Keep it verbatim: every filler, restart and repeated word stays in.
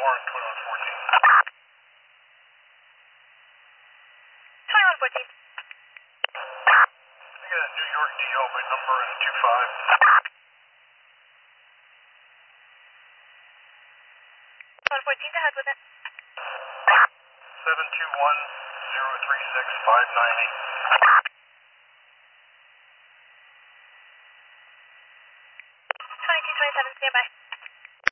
Warren, twenty-one fourteen. twenty-one fourteen. I got a New York D O, my number is two five. one fourteen, go ahead with it. seven two one, zero three six, five nine eight. twenty-two twenty-seven, stand by.